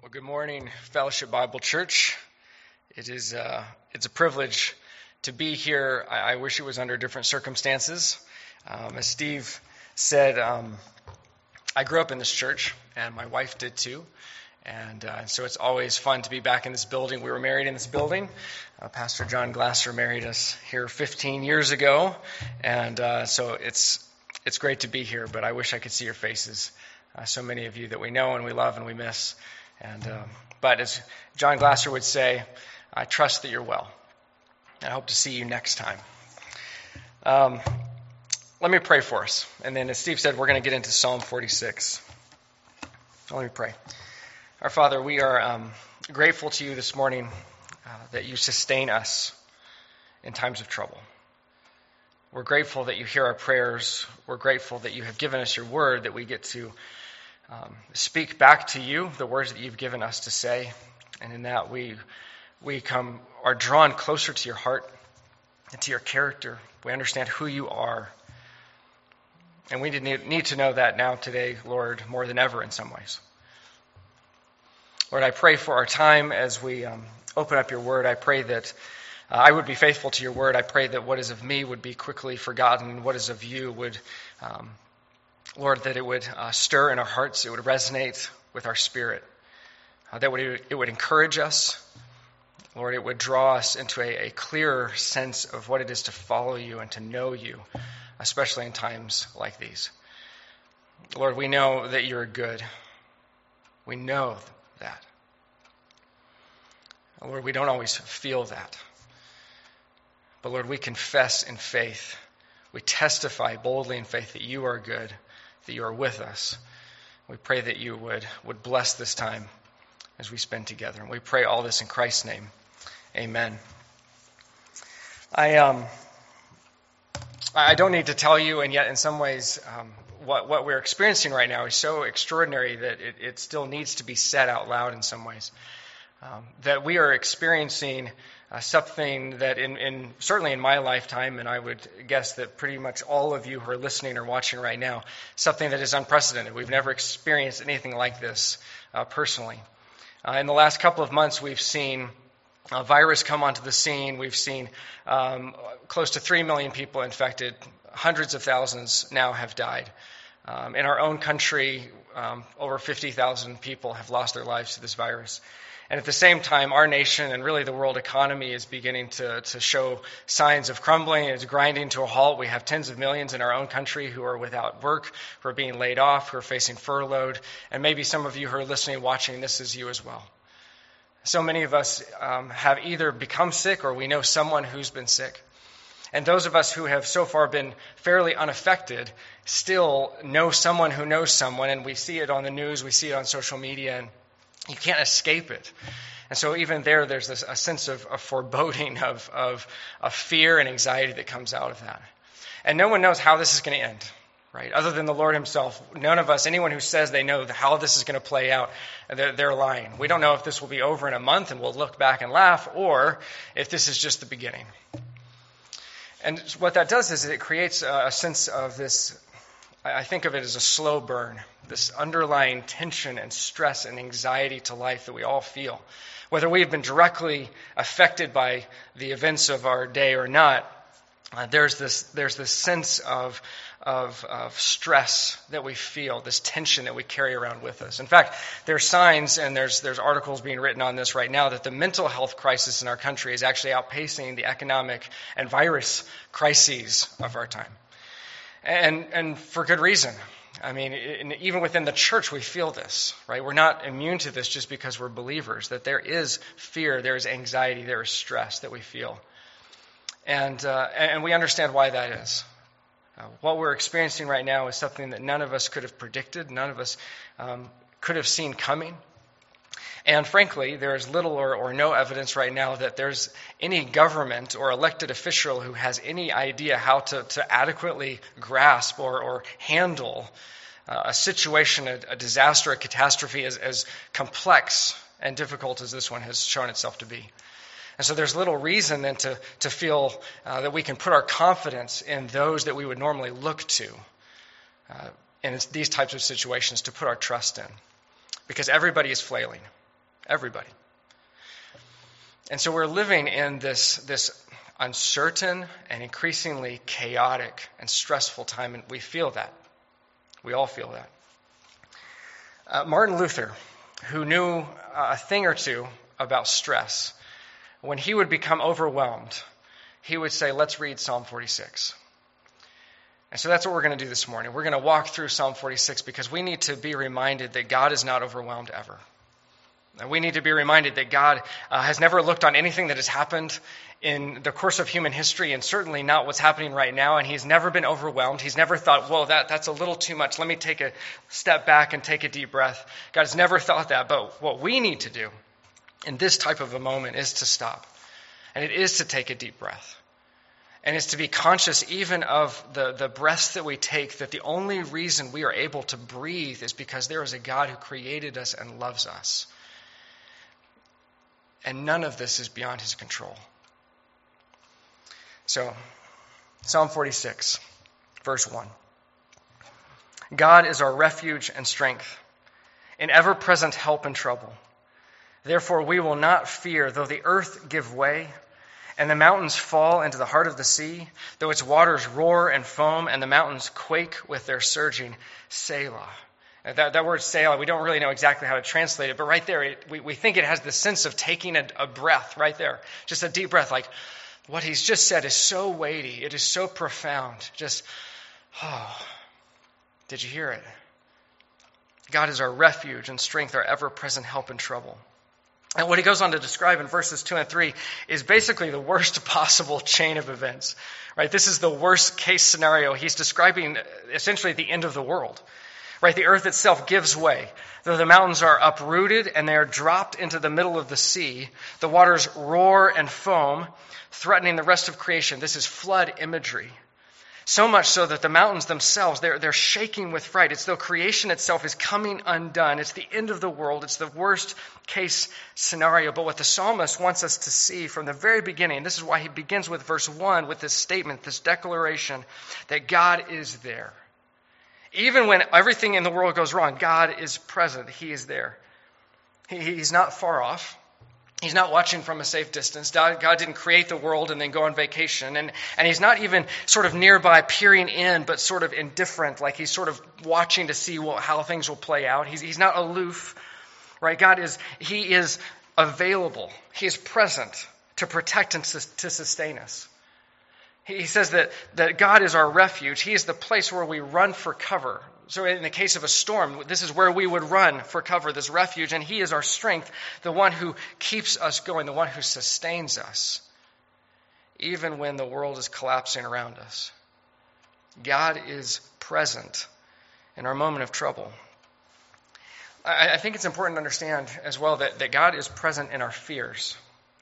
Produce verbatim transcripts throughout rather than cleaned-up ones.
Well, good morning, Fellowship Bible Church. It is uh, it's a privilege to be here. I, I wish it was under different circumstances. Um, as Steve said, um, I grew up in this church, and my wife did too. And uh, so it's always fun to be back in this building. We were married in this building. Uh, Pastor John Glasser married us here fifteen years ago, and uh, so it's it's great to be here. But I wish I could see your faces. Uh, so many of you that we know and we love and we miss. And um, but as John Glasser would say, I trust that you're well. I hope to see you next time. Um, let me pray for us. And then as Steve said, we're going to get into Psalm forty-six. So let me pray. Our Father, we are um, grateful to you this morning uh, that you sustain us in times of trouble. We're grateful that you hear our prayers. We're grateful that you have given us your word, that we get to um, speak back to you the words that you've given us to say. And in that we we come are drawn closer to your heart and to your character. We understand who you are. And we need, need to know that now today, Lord, more than ever in some ways. Lord, I pray for our time as we um, open up your word. I pray that uh, I would be faithful to your word. I pray that what is of me would be quickly forgotten, and what is of you would, um, Lord, that it would uh, stir in our hearts, it would resonate with our spirit, uh, that would, it would encourage us. Lord, it would draw us into a, a clearer sense of what it is to follow you and to know you, especially in times like these. Lord, we know that you're good. We know that. Lord, we don't always feel that. But Lord, we confess in faith. We testify boldly in faith that you are good, that you are with us. We pray that you would, would bless this time as we spend together. And we pray all this in Christ's name. Amen. I um I don't need to tell you, and yet in some ways um, what, what we're experiencing right now is so extraordinary that it, it still needs to be said out loud in some ways. Um, that we are experiencing uh, something that in, in certainly in my lifetime, and I would guess that pretty much all of you who are listening or watching right now, something that is unprecedented. We've never experienced anything like this uh, personally. Uh, in the last couple of months, we've seen a virus come onto the scene. We've seen um, close to three million people infected. Hundreds of thousands now have died. Um, in our own country, um, over fifty thousand people have lost their lives to this virus. And at the same time, our nation and really the world economy is beginning to, to show signs of crumbling. It's grinding to a halt. We have tens of millions in our own country who are without work, who are being laid off, who are facing furloughed. And maybe some of you who are listening, watching, this is you as well. So many of us um, have either become sick or we know someone who's been sick. And those of us who have so far been fairly unaffected still know someone who knows someone, and we see it on the news, we see it on social media, and you can't escape it. And so even there, there's this, a sense of, of foreboding, of, of, of fear and anxiety that comes out of that. And no one knows how this is going to end, right? Other than the Lord himself, none of us, anyone who says they know how this is going to play out, they're, they're lying. We don't know if this will be over in a month and we'll look back and laugh, or if this is just the beginning. And what that does is it creates a, a sense of this, I think of it as a slow burn, this underlying tension and stress and anxiety to life that we all feel. Whether we have been directly affected by the events of our day or not, uh, there's this there's this sense of, of of stress that we feel, this tension that we carry around with us. In fact, there's signs, and there's there's articles being written on this right now, that the mental health crisis in our country is actually outpacing the economic and virus crises of our time. And and for good reason. I mean, in, even within the church, we feel this, right? We're not immune to this just because we're believers, that there is fear, there is anxiety, there is stress that we feel. And, uh, and we understand why that is. Uh, what we're experiencing right now is something that none of us could have predicted, none of us um, could have seen coming. And frankly, there is little or, or no evidence right now that there's any government or elected official who has any idea how to, to adequately grasp or, or handle uh, a situation, a, a disaster, a catastrophe as, as complex and difficult as this one has shown itself to be. And so there's little reason then to, to feel uh, that we can put our confidence in those that we would normally look to uh, in these types of situations, to put our trust in. Because everybody is flailing. everybody. And so we're living in this, this uncertain and increasingly chaotic and stressful time, and we feel that. We all feel that. Uh, Martin Luther, who knew a thing or two about stress, when he would become overwhelmed, he would say, let's read Psalm forty-six. And so that's what we're going to do this morning. We're going to walk through Psalm forty-six because we need to be reminded that God is not overwhelmed ever. And we need to be reminded that God uh, has never looked on anything that has happened in the course of human history, and certainly not what's happening right now, and he's never been overwhelmed. He's never thought, whoa, that, that's a little too much. Let me take a step back and take a deep breath. God has never thought that, but what we need to do in this type of a moment is to stop, and it is to take a deep breath. And it's to be conscious even of the, the breaths that we take, that the only reason we are able to breathe is because there is a God who created us and loves us. And none of this is beyond his control. So, Psalm forty-six, verse one. God is our refuge and strength, an ever-present help in trouble. Therefore we will not fear, though the earth give way, and the mountains fall into the heart of the sea, though its waters roar and foam, and the mountains quake with their surging. Selah. That, that word Selah, we don't really know exactly how to translate it, but right there, it, we, we think it has the sense of taking a, a breath right there. Just a deep breath, like what he's just said is so weighty. It is so profound. Just, oh, did you hear it? God is our refuge and strength, our ever-present help in trouble. And what he goes on to describe in verses two and three is basically the worst possible chain of events. Right? This is the worst case scenario. He's describing essentially the end of the world. Right? The earth itself gives way. Though the mountains are uprooted and they are dropped into the middle of the sea, the waters roar and foam, threatening the rest of creation. This is flood imagery. So much so that the mountains themselves, they're, they're shaking with fright. It's though creation itself is coming undone. It's the end of the world. It's the worst case scenario. But what the psalmist wants us to see from the very beginning, this is why he begins with verse one with this statement, this declaration that God is there. Even when everything in the world goes wrong, God is present. He is there. He, he's not far off. He's not watching from a safe distance. God didn't create the world and then go on vacation. And, and he's not even sort of nearby peering in, but sort of indifferent, like he's sort of watching to see what, how things will play out. He's, he's not aloof, right? God is, he is available. He is present to protect and to sustain us. He says that, that God is our refuge. He is the place where we run for cover. So in the case of a storm, this is where we would run for cover, this refuge. And he is our strength, the one who keeps us going, the one who sustains us, even when the world is collapsing around us. God is present in our moment of trouble. I, I think it's important to understand as well that, that God is present in our fears.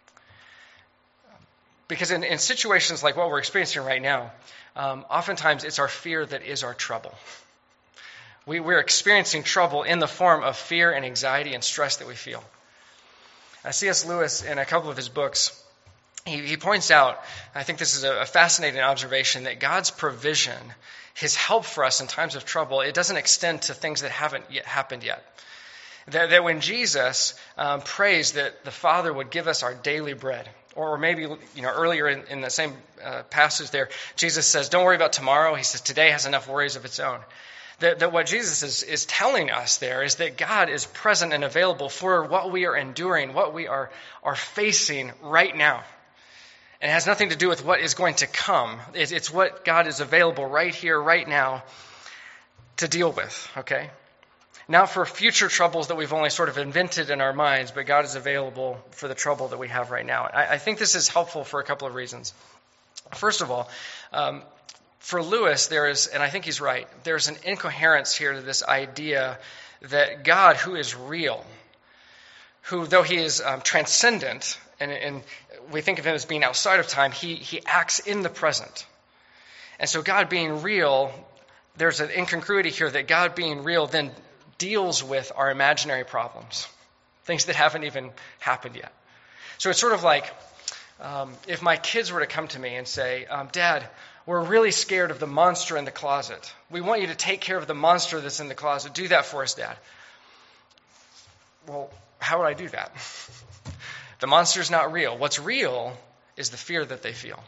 Because in, in situations like what we're experiencing right now, um, oftentimes it's our fear that is our trouble. We, we're experiencing trouble in the form of fear and anxiety and stress that we feel. Uh, C S Lewis, in a couple of his books, he, he points out, I think this is a, a fascinating observation, that God's provision, his help for us in times of trouble, it doesn't extend to things that haven't yet happened yet. That, that when Jesus um, prays that the Father would give us our daily bread, or maybe, you know, earlier in, in the same uh, passage there, Jesus says, don't worry about tomorrow. He says, today has enough worries of its own. That, that what Jesus is, is telling us there is that God is present and available for what we are enduring, what we are, are facing right now. And it has nothing to do with what is going to come. It, it's what God is available right here, right now, to deal with, okay? Not for future troubles that we've only sort of invented in our minds, but God is available for the trouble that we have right now. I, I think this is helpful for a couple of reasons. First of all, um, for Lewis, there is, and I think he's right, there's an incoherence here to this idea that God, who is real, who, though he is um, transcendent, and, and we think of him as being outside of time, he, he acts in the present. And so God being real, there's an incongruity here that God being real then deals with our imaginary problems, things that haven't even happened yet. So it's sort of like um, if my kids were to come to me and say, um, Dad, we're really scared of the monster in the closet. We want you to take care of the monster that's in the closet. Do that for us, Dad. Well, how would I do that? The monster's not real. What's real is the fear that they feel.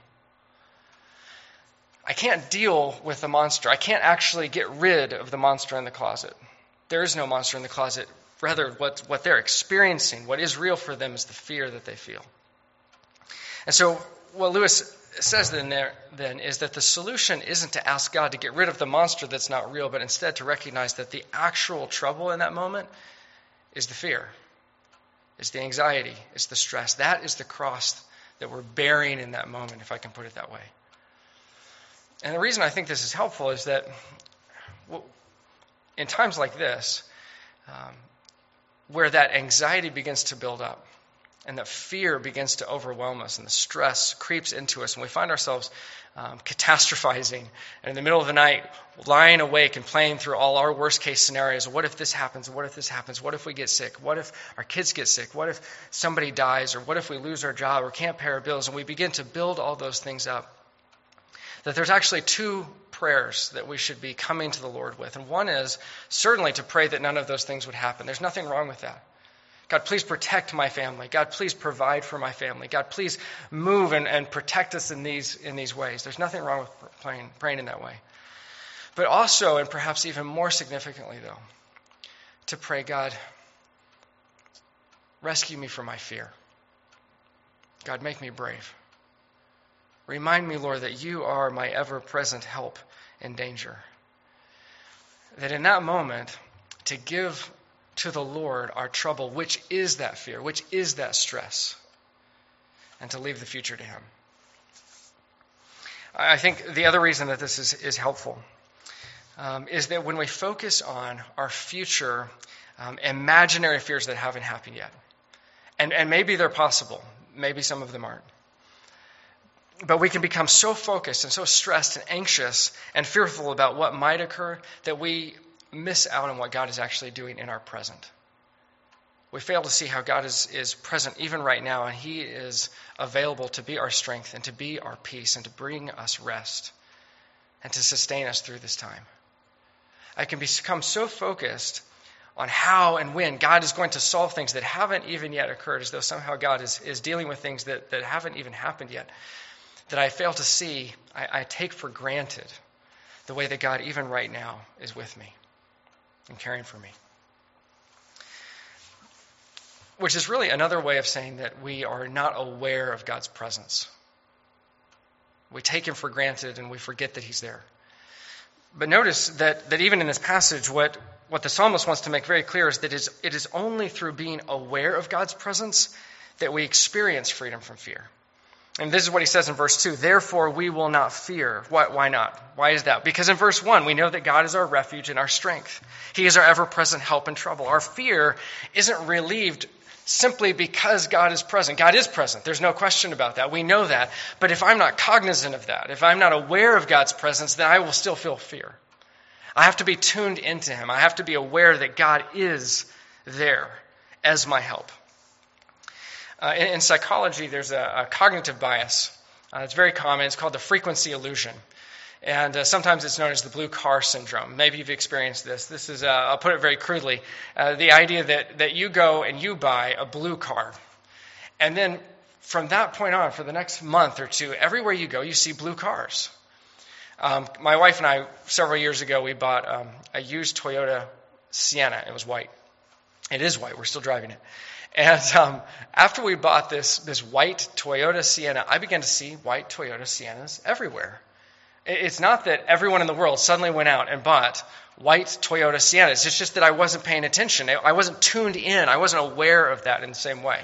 I can't deal with the monster. I can't actually get rid of the monster in the closet. There is no monster in the closet. Rather, what, what they're experiencing, what is real for them, is the fear that they feel. And so what Lewis says then there then is that the solution isn't to ask God to get rid of the monster that's not real, but instead to recognize that the actual trouble in that moment is the fear. It's the anxiety. It's the stress. That is the cross that we're bearing in that moment, if I can put it that way. And the reason I think this is helpful is that in times like this, um, where that anxiety begins to build up, and that fear begins to overwhelm us, and the stress creeps into us, and we find ourselves um, catastrophizing, and in the middle of the night, lying awake and playing through all our worst-case scenarios. What if this happens? What if this happens? What if we get sick? What if our kids get sick? What if somebody dies? Or what if we lose our job or can't pay our bills? And we begin to build all those things up. That there's actually two prayers that we should be coming to the Lord with. And one is certainly to pray that none of those things would happen. There's nothing wrong with that. God, please protect my family. God, please provide for my family. God, please move and, and protect us in these in these ways. There's nothing wrong with praying, praying in that way. But also, and perhaps even more significantly, though, to pray, God, rescue me from my fear. God, make me brave. Remind me, Lord, that you are my ever-present help in danger. That in that moment, to give to the Lord our trouble, which is that fear, which is that stress, and to leave the future to him. I think the other reason that this is, is helpful um, is that when we focus on our future um, imaginary fears that haven't happened yet, and, and maybe they're possible, maybe some of them aren't, but we can become so focused and so stressed and anxious and fearful about what might occur that we miss out on what God is actually doing in our present. We fail to see how God is, is present even right now, and he is available to be our strength and to be our peace and to bring us rest and to sustain us through this time. I can become so focused on how and when God is going to solve things that haven't even yet occurred, as though somehow God is, is dealing with things that, that haven't even happened yet, that I fail to see, I, I take for granted the way that God even right now is with me and caring for me. Which is really another way of saying that we are not aware of God's presence. We take him for granted and we forget that he's there. But notice that, that even in this passage, what, what the psalmist wants to make very clear is that it is, it is only through being aware of God's presence that we experience freedom from fear. And this is what he says in verse two, therefore we will not fear. Why, why not? Why is that? Because in verse one, we know that God is our refuge and our strength. He is our ever-present help in trouble. Our fear isn't relieved simply because God is present. God is present. There's no question about that. We know that. But if I'm not cognizant of that, if I'm not aware of God's presence, then I will still feel fear. I have to be tuned into him. I have to be aware that God is there as my help. Uh, in, in psychology, there's a, a cognitive bias. Uh, it's very common. It's called the frequency illusion. And uh, sometimes it's known as the blue car syndrome. Maybe you've experienced this. This is, uh, I'll put it very crudely, uh, the idea that, that you go and you buy a blue car. And then from that point on, for the next month or two, everywhere you go, you see blue cars. Um, my wife and I, several years ago, we bought um, a used Toyota Sienna. It was white. It is white. We're still driving it. And um, after we bought this, this white Toyota Sienna, I began to see white Toyota Siennas everywhere. It's not that everyone in the world suddenly went out and bought white Toyota Siennas. It's just that I wasn't paying attention. I wasn't tuned in. I wasn't aware of that in the same way.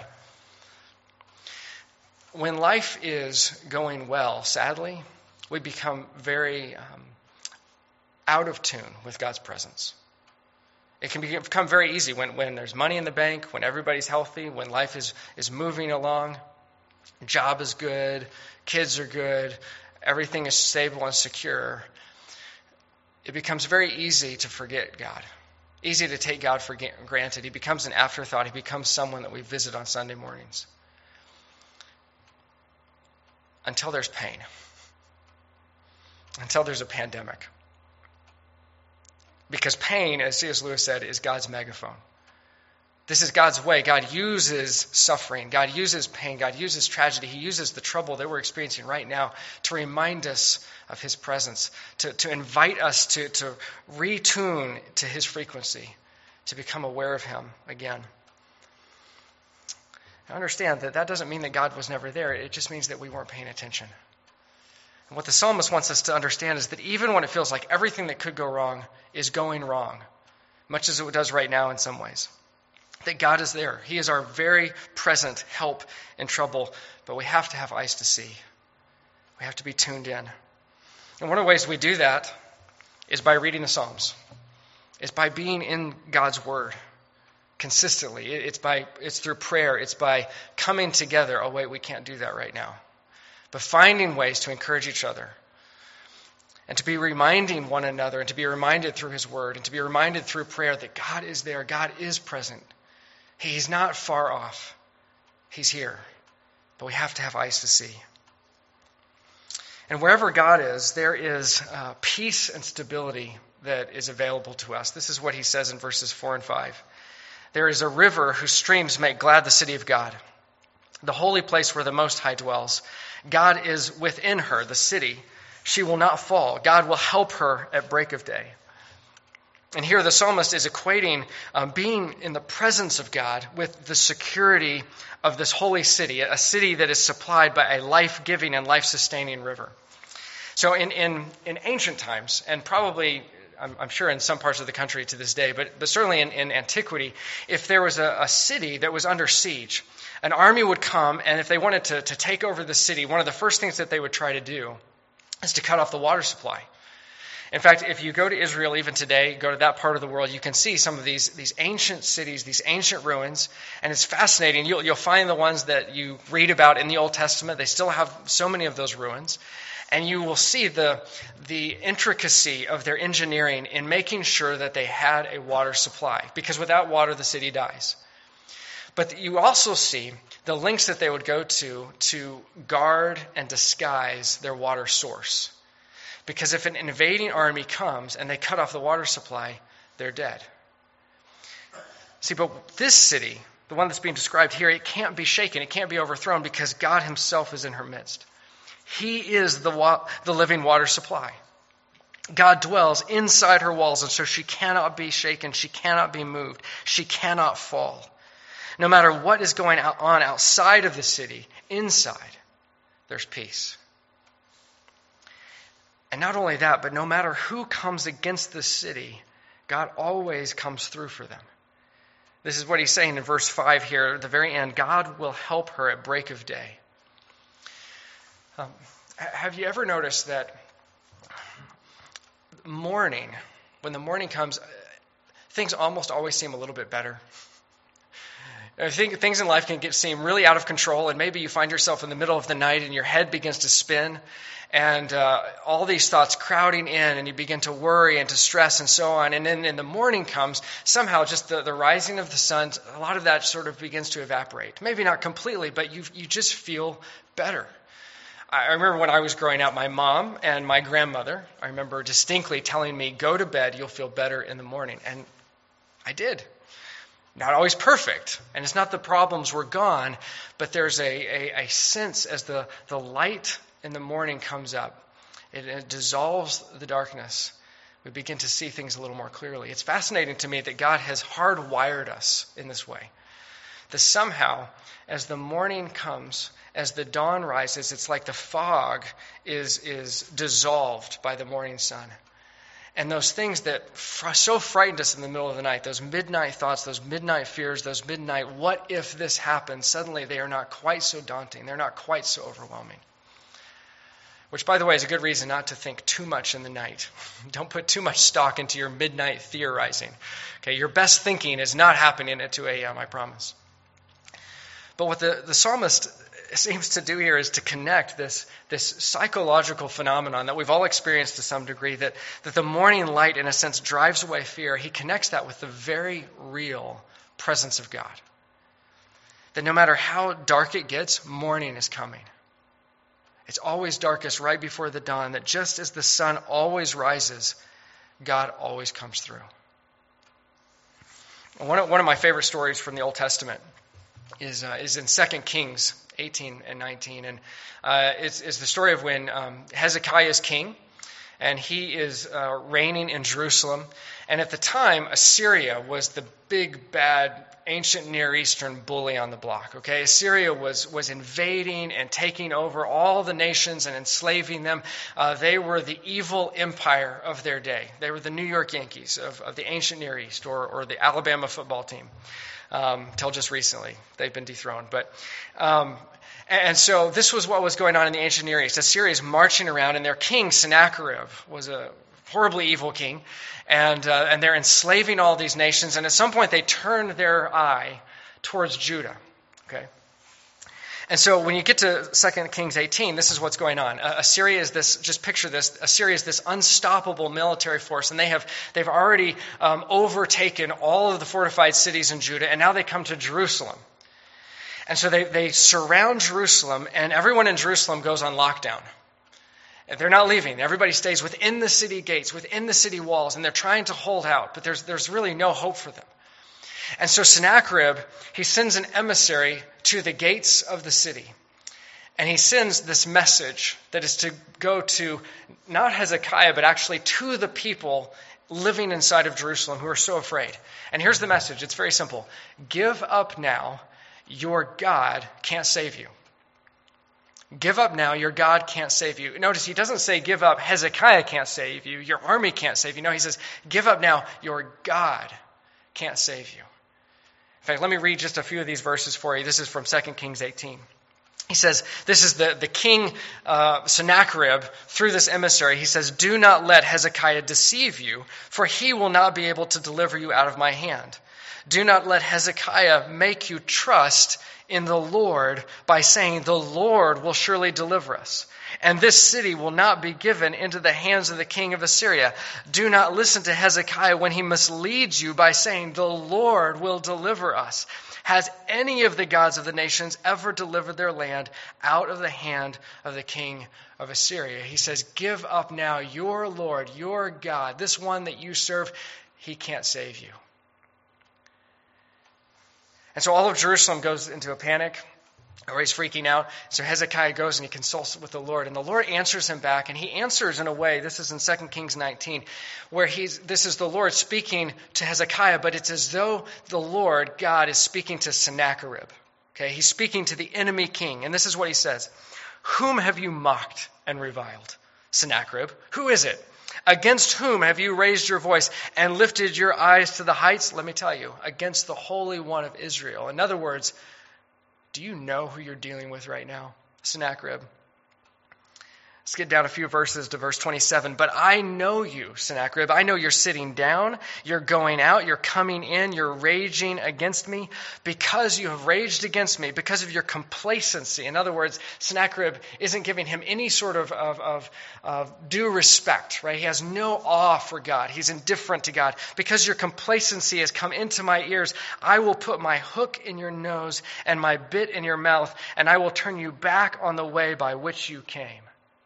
When life is going well, sadly, we become very um, out of tune with God's presence. It can become very easy when, when there's money in the bank, when everybody's healthy, when life is, is moving along, job is good, kids are good, everything is stable and secure. It becomes very easy to forget God. Easy to take God for granted. He becomes an afterthought. He becomes someone that we visit on Sunday mornings. Until there's pain. Until there's a pandemic. Because pain, as C S Lewis said, is God's megaphone. This is God's way. God uses suffering. God uses pain. God uses tragedy. He uses the trouble that we're experiencing right now to remind us of his presence, to, to invite us to, to retune to his frequency, to become aware of him again. I understand that that doesn't mean that God was never there. It just means that we weren't paying attention. And what the psalmist wants us to understand is that even when it feels like everything that could go wrong is going wrong, much as it does right now in some ways, that God is there. He is our very present help in trouble, but we have to have eyes to see. We have to be tuned in. And one of the ways we do that is by reading the Psalms. It's by being in God's Word consistently. It's by it's through prayer. It's by coming together. Oh, wait, we can't do that right now. But finding ways to encourage each other and to be reminding one another and to be reminded through his Word and to be reminded through prayer that God is there. God is present. He's not far off. He's here. But we have to have eyes to see. And wherever God is, there is uh, peace and stability that is available to us. This is what he says in verses four and five. There is a river whose streams make glad the city of God, the holy place where the Most High dwells. God is within her, the city. She will not fall. God will help her at break of day. And here the psalmist is equating um, being in the presence of God with the security of this holy city, a city that is supplied by a life-giving and life-sustaining river. So in, in, in ancient times, and probably, I'm, I'm sure in some parts of the country to this day, but, but certainly in, in antiquity, if there was a, a city that was under siege, an army would come, and if they wanted to, to take over the city, one of the first things that they would try to do is to cut off the water supply. In fact, if you go to Israel even today, go to that part of the world, you can see some of these, these ancient cities, these ancient ruins, and it's fascinating. You'll, you'll find the ones that you read about in the Old Testament. They still have so many of those ruins. And you will see the, the intricacy of their engineering in making sure that they had a water supply, because without water, the city dies. But you also see the lengths that they would go to to guard and disguise their water source. Because if an invading army comes and they cut off the water supply, they're dead. See, but this city, the one that's being described here, it can't be shaken. It can't be overthrown because God himself is in her midst. He is the wa- the living water supply. God dwells inside her walls, and so she cannot be shaken. She cannot be moved. She cannot fall. No matter what is going on outside of the city, inside, there's peace. And not only that, but no matter who comes against the city, God always comes through for them. This is what he's saying in verse five here, at the very end. God will help her at break of day. Um, have you ever noticed that morning, when the morning comes, things almost always seem a little bit better? I think things in life can get seem really out of control, and maybe you find yourself in the middle of the night and your head begins to spin, and uh, all these thoughts crowding in, and you begin to worry and to stress and so on. And then in the morning comes, somehow just the, the rising of the sun, a lot of that sort of begins to evaporate. Maybe not completely, but you you just feel better. I remember when I was growing up, my mom and my grandmother, I remember distinctly telling me, go to bed, you'll feel better in the morning. And I did. Not always perfect, and it's not the problems were gone, but there's a, a, a sense as the, the light in the morning comes up, it, it dissolves the darkness. We begin to see things a little more clearly. It's fascinating to me that God has hardwired us in this way. That somehow, as the morning comes, as the dawn rises, it's like the fog is, is dissolved by the morning sun. And those things that fr- so frightened us in the middle of the night, those midnight thoughts, those midnight fears, those midnight, what if this happens? Suddenly they are not quite so daunting. They're not quite so overwhelming. Which, by the way, is a good reason not to think too much in the night. Don't put too much stock into your midnight theorizing. Okay, your best thinking is not happening at two a.m., I promise. But what the, the psalmist seems to do here is to connect this, this psychological phenomenon that we've all experienced to some degree, that, that the morning light, in a sense, drives away fear. He connects that with the very real presence of God. That no matter how dark it gets, morning is coming. It's always darkest right before the dawn, that just as the sun always rises, God always comes through. One of, one of my favorite stories from the Old Testament is uh, is in Second Kings eighteen and nineteen. And uh, it's, it's the story of when um, Hezekiah is king, and he is uh, reigning in Jerusalem. And at the time, Assyria was the big, bad, ancient Near Eastern bully on the block. Okay, Assyria was was invading and taking over all the nations and enslaving them. Uh, they were the evil empire of their day. They were the New York Yankees of, of the ancient Near East, or or the Alabama football team. Um, till just recently, they've been dethroned. But um, and so this was what was going on in the ancient Near East. Assyria is marching around, and their king Sennacherib was a horribly evil king, and uh, and they're enslaving all these nations. And at some point, they turn their eye towards Judah. Okay, and so when you get to Second Kings eighteen, this is what's going on. Uh, Assyria is this. Just picture this. Assyria is this unstoppable military force, and they have they've already um, overtaken all of the fortified cities in Judah, and now they come to Jerusalem. And so they they surround Jerusalem, and everyone in Jerusalem goes on lockdown. They're not leaving. Everybody stays within the city gates, within the city walls, and they're trying to hold out, but there's there's really no hope for them. And so Sennacherib, he sends an emissary to the gates of the city, and he sends this message that is to go to not Hezekiah, but actually to the people living inside of Jerusalem who are so afraid. And here's the message. It's very simple. Give up now. Your God can't save you. Give up now, your God can't save you. Notice he doesn't say give up, Hezekiah can't save you, your army can't save you. No, he says give up now, your God can't save you. In fact, let me read just a few of these verses for you. This is from Second Kings eighteen. He says, this is the, the king uh, Sennacherib through this emissary. He says, do not let Hezekiah deceive you, for he will not be able to deliver you out of my hand. Do not let Hezekiah make you trust in the Lord by saying, the Lord will surely deliver us, and this city will not be given into the hands of the king of Assyria. Do not listen to Hezekiah when he misleads you by saying, the Lord will deliver us. Has any of the gods of the nations ever delivered their land out of the hand of the king of Assyria? He says, give up now your Lord, your God, this one that you serve, he can't save you. And so all of Jerusalem goes into a panic, or he's freaking out. So Hezekiah goes and he consults with the Lord, and the Lord answers him back, and he answers in a way, this is in Second Kings nineteen, where he's this is the Lord speaking to Hezekiah, but it's as though the Lord, God, is speaking to Sennacherib. Okay, he's speaking to the enemy king, and this is what he says. Whom have you mocked and reviled? Sennacherib. Who is it? Against whom have you raised your voice and lifted your eyes to the heights? Let me tell you, against the Holy One of Israel. In other words, do you know who you're dealing with right now? Sennacherib. Let's get down a few verses to verse twenty-seven. But I know you, Sennacherib. I know you're sitting down, you're going out, you're coming in, you're raging against me because you have raged against me, because of your complacency. In other words, Sennacherib isn't giving him any sort of, of, of, of due respect, right? He has no awe for God. He's indifferent to God. Because your complacency has come into my ears, I will put my hook in your nose and my bit in your mouth, and I will turn you back on the way by which you came.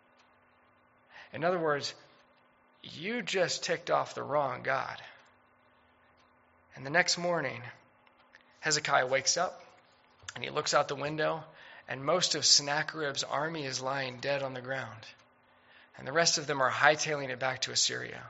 In other words, you just ticked off the wrong God. And the next morning, Hezekiah wakes up and he looks out the window, and most of Sennacherib's army is lying dead on the ground. And the rest of them are hightailing it back to Assyria.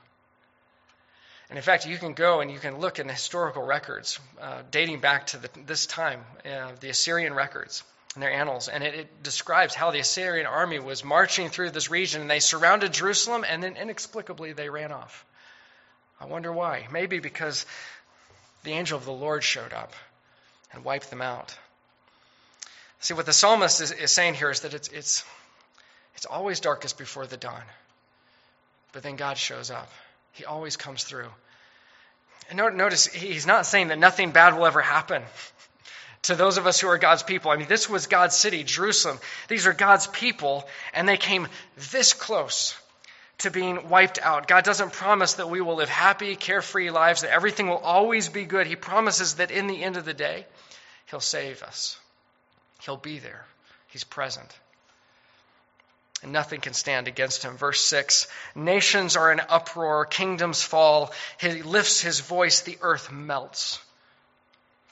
And in fact, you can go and you can look in the historical records uh, dating back to the, this time, uh, the Assyrian records. In their annals, and it, it describes how the Assyrian army was marching through this region, and they surrounded Jerusalem, and then inexplicably they ran off. I wonder why. Maybe because the angel of the Lord showed up and wiped them out. See, what the psalmist is, is saying here is that it's it's it's always darkest before the dawn, but then God shows up. He always comes through. And notice, he's not saying that nothing bad will ever happen to those of us who are God's people. I mean, this was God's city, Jerusalem. These are God's people, and they came this close to being wiped out. God doesn't promise that we will live happy, carefree lives, that everything will always be good. He promises that in the end of the day, he'll save us. He'll be there. He's present. And nothing can stand against him. Verse six, nations are in uproar, kingdoms fall. He lifts his voice, the earth melts.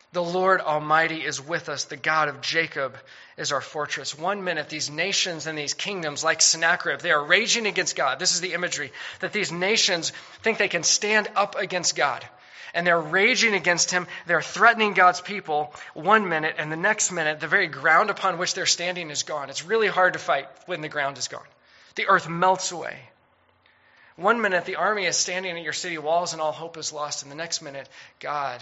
The Lord Almighty is with us. The God of Jacob is our fortress. One minute, these nations and these kingdoms, like Sennacherib, they are raging against God. This is the imagery, that these nations think they can stand up against God. And they're raging against him. They're threatening God's people one minute, and the next minute, the very ground upon which they're standing is gone. It's really hard to fight when the ground is gone. The earth melts away. One minute, the army is standing at your city walls and all hope is lost. And the next minute, God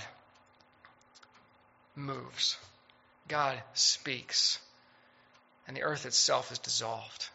moves. God speaks. And the earth itself is dissolved.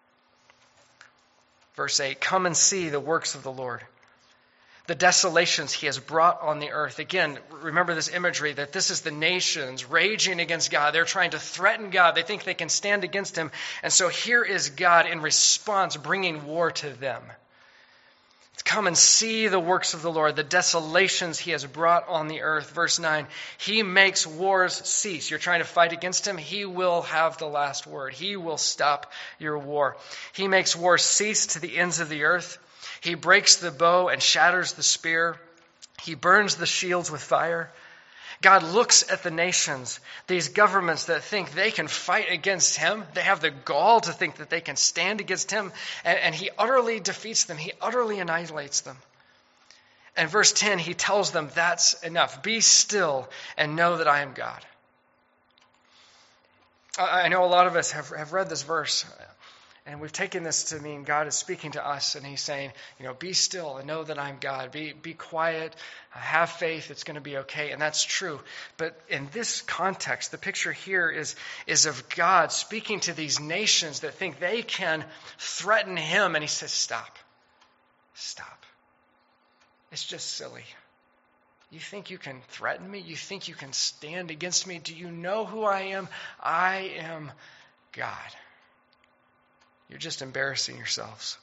Verse eight, come and see the works of the Lord, the desolations he has brought on the earth. Again, remember this imagery that this is the nations raging against God. They're trying to threaten God. They think they can stand against him. And so here is God in response bringing war to them. Come and see the works of the Lord, the desolations he has brought on the earth. Verse nine, he makes wars cease. You're trying to fight against him. He will have the last word. He will stop your war. He makes wars cease to the ends of the earth. He breaks the bow and shatters the spear. He burns the shields with fire. God looks at the nations, these governments that think they can fight against him. They have the gall to think that they can stand against him, and, and he utterly defeats them. He utterly annihilates them. And verse ten, he tells them, that's enough. Be still and know that I am God. I, I know a lot of us have, have read this verse, and we've taken this to mean God is speaking to us, and he's saying, you know, be still and know that I'm God. Be be quiet, have faith, it's going to be okay. And that's true. But in this context, the picture here is, is of God speaking to these nations that think they can threaten him, and he says, stop. Stop. It's just silly. You think you can threaten me? You think you can stand against me? Do you know who I am? I am God. You're just embarrassing yourselves.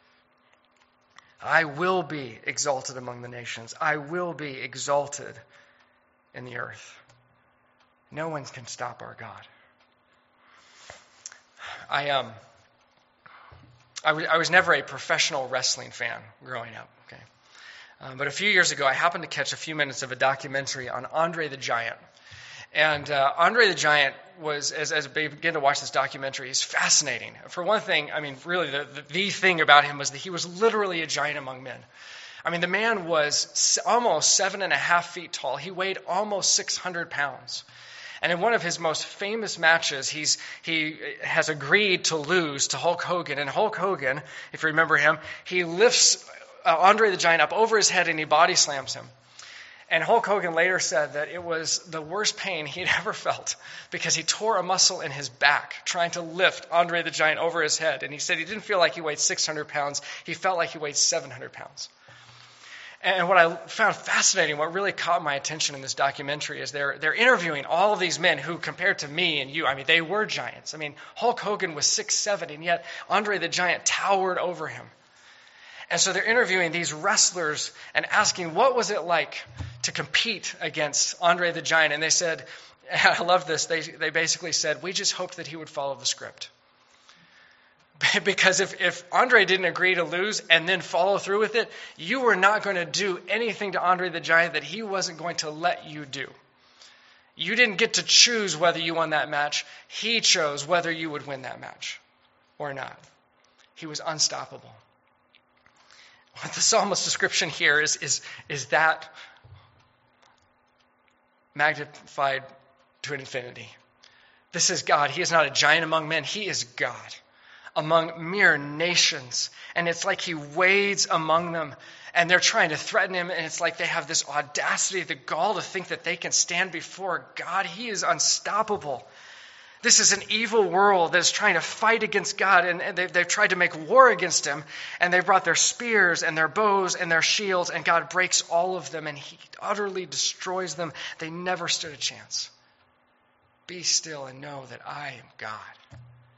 I will be exalted among the nations. I will be exalted in the earth. No one can stop our God. I um, I, w- I was never a professional wrestling fan growing up. Okay, um, but a few years ago, I happened to catch a few minutes of a documentary on Andre the Giant. And uh, Andre the Giant was, as, as I began to watch this documentary, he's fascinating. For one thing, I mean, really the, the, the thing about him was that he was literally a giant among men. I mean, the man was almost seven and a half feet tall. He weighed almost six hundred pounds. And in one of his most famous matches, he's he has agreed to lose to Hulk Hogan. And Hulk Hogan, if you remember him, he lifts uh, Andre the Giant up over his head and he body slams him. And Hulk Hogan later said that it was the worst pain he'd ever felt because he tore a muscle in his back trying to lift Andre the Giant over his head. And he said he didn't feel like he weighed six hundred pounds. He felt like he weighed seven hundred pounds. And what I found fascinating, what really caught my attention in this documentary is they're, they're interviewing all of these men who, compared to me and you, I mean, they were giants. I mean, Hulk Hogan was six seven, and yet Andre the Giant towered over him. And so they're interviewing these wrestlers and asking, what was it like to compete against Andre the Giant? And they said, I love this, they, they basically said, we just hoped that he would follow the script. Because if, if Andre didn't agree to lose and then follow through with it, you were not going to do anything to Andre the Giant that he wasn't going to let you do. You didn't get to choose whether you won that match. He chose whether you would win that match or not. He was unstoppable. What the psalmist's description here is, is, is that magnified to an infinity. This is God. He is not a giant among men. He is God among mere nations. And it's like he wades among them, and they're trying to threaten him, and it's like they have this audacity, the gall to think that they can stand before God. He is unstoppable. This is an evil world that's trying to fight against God, and they've, they've tried to make war against him, and they've brought their spears and their bows and their shields, and God breaks all of them, and he utterly destroys them. They never stood a chance. Be still and know that I am God.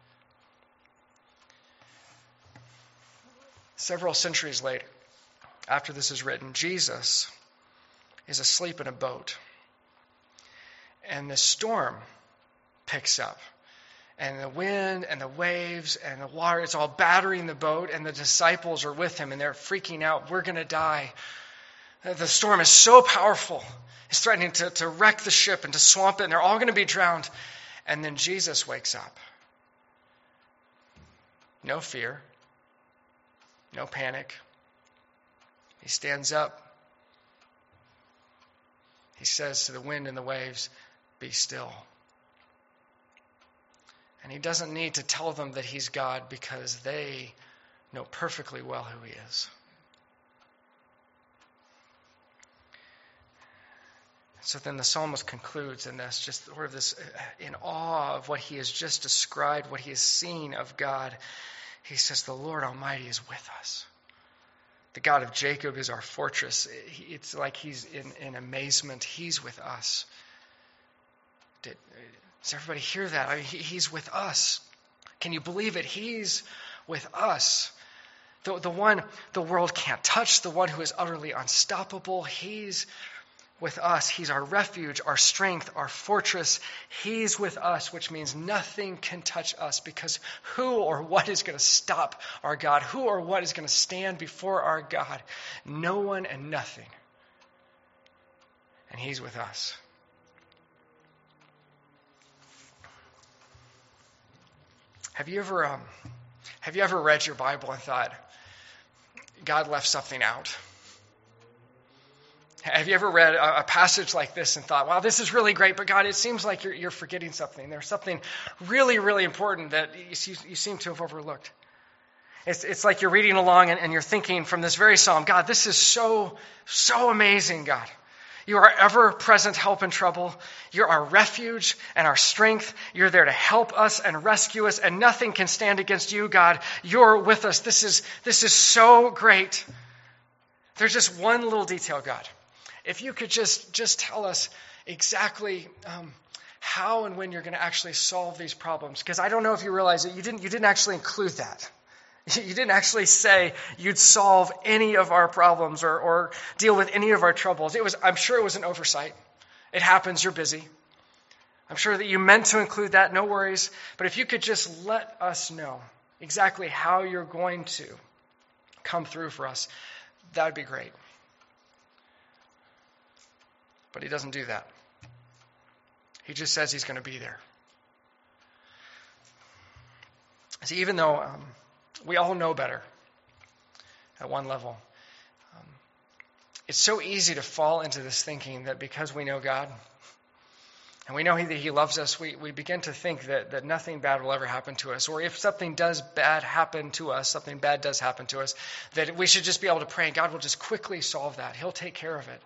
Several centuries later, after this is written, Jesus is asleep in a boat, and the storm picks up, and the wind and the waves and the water, it's all battering the boat, and the disciples are with him, and they're freaking out. We're going to die. The storm is so powerful. It's threatening to, to wreck the ship and to swamp it, and they're all going to be drowned. And then Jesus wakes up. No fear. No panic. He stands up. He says to the wind and the waves, "Be still." And he doesn't need to tell them that he's God because they know perfectly well who he is. So then the psalmist concludes in this, just sort of this, in awe of what he has just described, what he has seen of God. He says, "The Lord Almighty is with us. The God of Jacob is our fortress." It's like he's in, in amazement. He's with us. Did, does everybody hear that? I mean, he, he's with us. Can you believe it? He's with us. The, the one the world can't touch, the one who is utterly unstoppable, he's with us. He's our refuge, our strength, our fortress. He's with us, which means nothing can touch us, because who or what is going to stop our God? Who or what is going to stand before our God? No one and nothing. And he's with us. Have you ever um, have you ever read your Bible and thought, God left something out? Have you ever read a, a passage like this and thought, wow, this is really great, but God, it seems like you're, you're forgetting something. There's something really, really important that you, you seem to have overlooked. It's, it's like you're reading along and, and you're thinking from this very psalm, God, this is so, so amazing, God. You are ever-present help in trouble. You're our refuge and our strength. You're there to help us and rescue us, and nothing can stand against you, God. You're with us. This is, this is so great. There's just one little detail, God. If you could just, just tell us exactly um, how and when you're going to actually solve these problems. Because I don't know if you realize it, you didn't, you didn't actually include that. You didn't actually say you'd solve any of our problems or, or deal with any of our troubles. It was, I'm sure it was an oversight. It happens, you're busy. I'm sure that you meant to include that, no worries. But if you could just let us know exactly how you're going to come through for us, that would be great. But he doesn't do that. He just says he's going to be there. See, even though um, we all know better at one level, um, it's so easy to fall into this thinking that because we know God and we know he, that he loves us, we, we begin to think that, that nothing bad will ever happen to us. Or if something does bad happen to us, something bad does happen to us, that we should just be able to pray and God will just quickly solve that. He'll take care of it.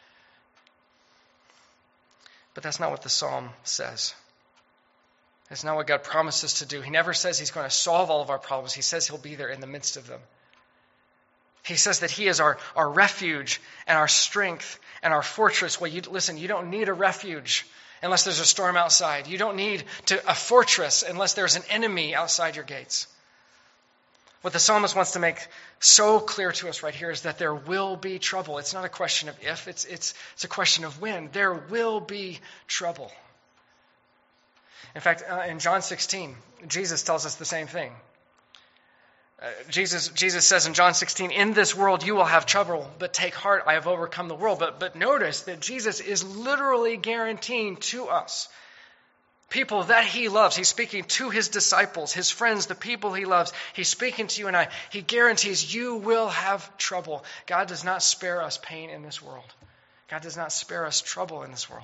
But that's not what the psalm says. That's not what God promises to do. He never says he's going to solve all of our problems. He says he'll be there in the midst of them. He says that he is our, our refuge and our strength and our fortress. Well, you, listen, you don't need a refuge unless there's a storm outside. You don't need to, a fortress unless there's an enemy outside your gates. What the psalmist wants to make so clear to us right here is that there will be trouble. It's not a question of if, it's, it's, it's a question of when. There will be trouble. In fact, uh, in John sixteen, Jesus tells us the same thing. Uh, Jesus, Jesus says in John sixteen, in this world you will have trouble, but take heart, I have overcome the world. But, but notice that Jesus is literally guaranteeing to us, people that he loves. He's speaking to his disciples, his friends, the people he loves. He's speaking to you and I. He guarantees you will have trouble. God does not spare us pain in this world. God does not spare us trouble in this world.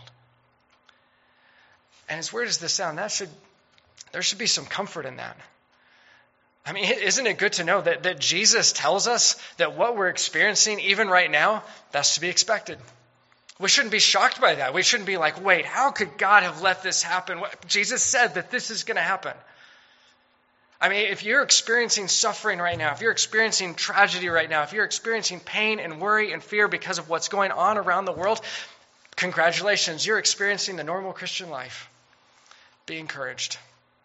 And as weird as this sounds, that should there should be some comfort in that. I mean, isn't it good to know that, that Jesus tells us that what we're experiencing even right now, that's to be expected. We shouldn't be shocked by that. We shouldn't be like, wait, how could God have let this happen? Jesus said that this is going to happen. I mean, if you're experiencing suffering right now, if you're experiencing tragedy right now, if you're experiencing pain and worry and fear because of what's going on around the world, congratulations, you're experiencing the normal Christian life. Be encouraged.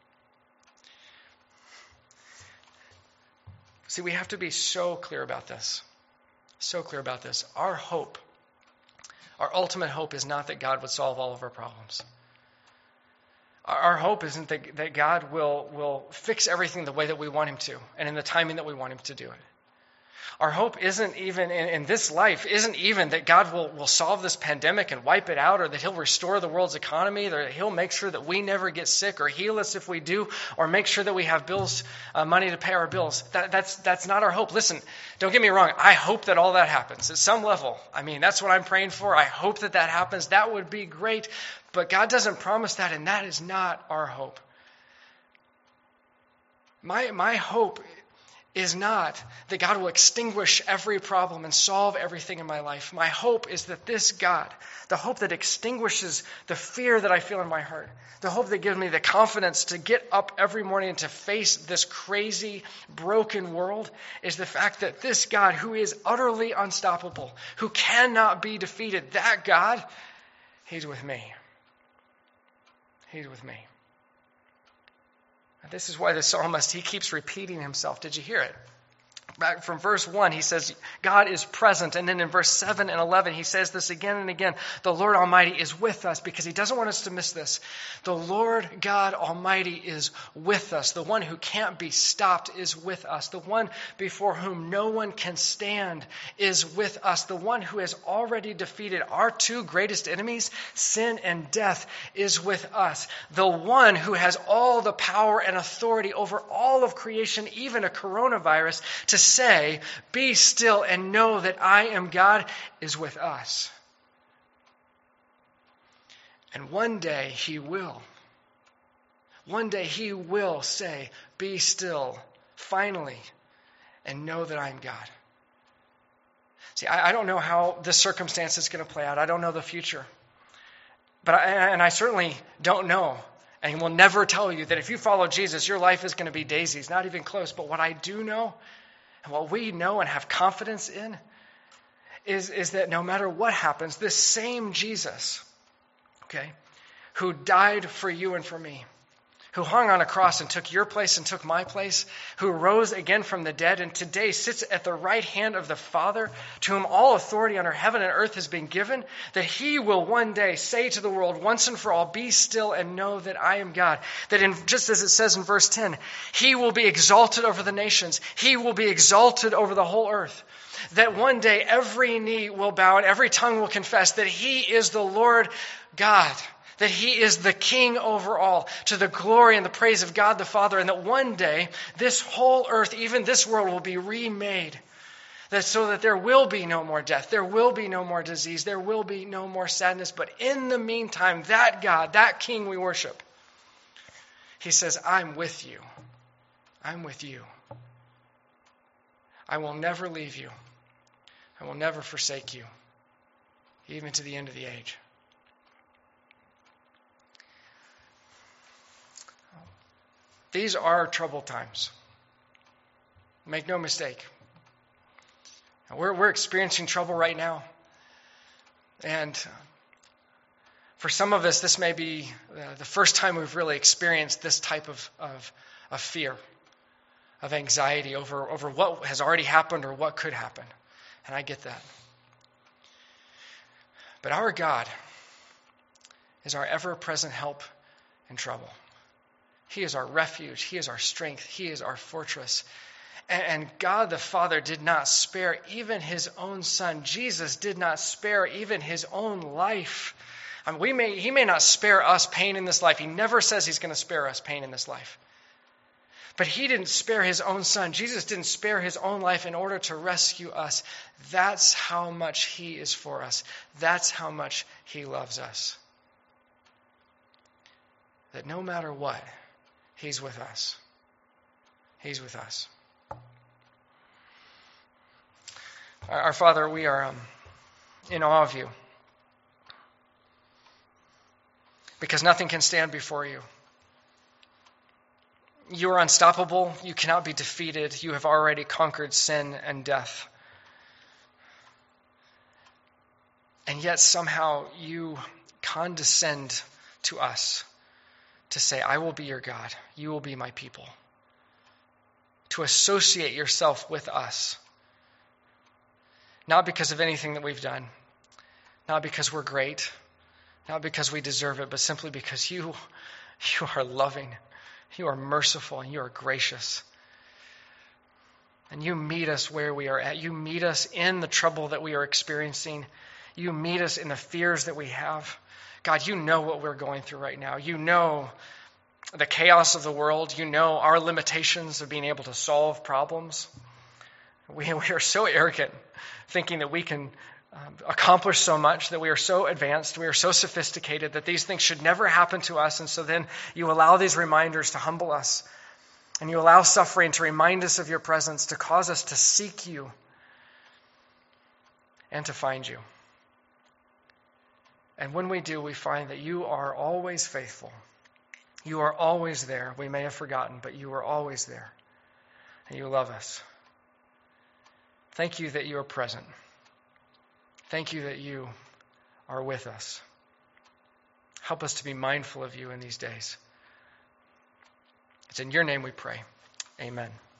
See, we have to be so clear about this. So clear about this. Our hope, our ultimate hope is not that God would solve all of our problems. Our, our hope isn't that, that God will, will fix everything the way that we want him to and in the timing that we want him to do it. Our hope isn't even in, in this life, isn't even that God will, will solve this pandemic and wipe it out, or that he'll restore the world's economy, or that he'll make sure that we never get sick, or heal us if we do, or make sure that we have bills, uh, money to pay our bills. That, that's, that's not our hope. Listen, don't get me wrong. I hope that all that happens at some level. I mean, that's what I'm praying for. I hope that that happens. That would be great. But God doesn't promise that, and that is not our hope. My, my hope is not that God will extinguish every problem and solve everything in my life. My hope is that this God, the hope that extinguishes the fear that I feel in my heart, the hope that gives me the confidence to get up every morning and to face this crazy, broken world, is the fact that this God, who is utterly unstoppable, who cannot be defeated, that God, he's with me. He's with me. This is why the psalmist, he keeps repeating himself. Did you hear it? Back from verse one, he says, God is present. And then in verse seven and eleven, he says this again and again. The Lord Almighty is with us, because he doesn't want us to miss this. The Lord God Almighty is with us. The one who can't be stopped is with us. The one before whom no one can stand is with us. The one who has already defeated our two greatest enemies, sin and death, is with us. The one who has all the power and authority over all of creation, even a coronavirus, to say, be still and know that I am God, is with us. And one day he will. One day he will say, be still, finally, and know that I am God. See, I, I don't know how this circumstance is going to play out. I don't know the future. But I, and I certainly don't know, and will never tell you that if you follow Jesus, your life is going to be daisies, not even close. But what I do know, and what we know and have confidence in, is, is that no matter what happens, this same Jesus, okay, who died for you and for me, who hung on a cross and took your place and took my place, who rose again from the dead and today sits at the right hand of the Father, to whom all authority under heaven and earth has been given, that he will one day say to the world once and for all, be still and know that I am God. That in, just as it says in verse ten, he will be exalted over the nations. He will be exalted over the whole earth. That one day every knee will bow and every tongue will confess that he is the Lord God. That he is the king over all, to the glory and the praise of God the Father, and that one day this whole earth, even this world, will be remade. That so that there will be no more death, there will be no more disease, there will be no more sadness. But in the meantime, that God, that king we worship, he says, I'm with you. I'm with you. I will never leave you. I will never forsake you, even to the end of the age. These are troubled times. Make no mistake. We're, we're experiencing trouble right now. And for some of us, this may be the first time we've really experienced this type of, of, of fear, of anxiety over, over what has already happened or what could happen. And I get that. But our God is our ever-present help in trouble. He is our refuge. He is our strength. He is our fortress. And God the Father did not spare even his own Son. Jesus did not spare even his own life. I mean, we may, he may not spare us pain in this life. He never says he's going to spare us pain in this life. But he didn't spare his own Son. Jesus didn't spare his own life in order to rescue us. That's how much he is for us. That's how much he loves us. That no matter what, he's with us. He's with us. Our Father, we are um, in awe of you. Because nothing can stand before you. You are unstoppable. You cannot be defeated. You have already conquered sin and death. And yet somehow you condescend to us. To say, I will be your God. You will be my people. To associate yourself with us. Not because of anything that we've done. Not because we're great. Not because we deserve it. But simply because you, you are loving. You are merciful. And you are gracious. And you meet us where we are at. You meet us in the trouble that we are experiencing. You meet us in the fears that we have. God, you know what we're going through right now. You know the chaos of the world. You know our limitations of being able to solve problems. We, we are so arrogant, thinking that we can um, accomplish so much, that we are so advanced, we are so sophisticated, that these things should never happen to us. And so then you allow these reminders to humble us. And you allow suffering to remind us of your presence, to cause us to seek you and to find you. And when we do, we find that you are always faithful. You are always there. We may have forgotten, but you are always there. And you love us. Thank you that you are present. Thank you that you are with us. Help us to be mindful of you in these days. It's in your name we pray. Amen.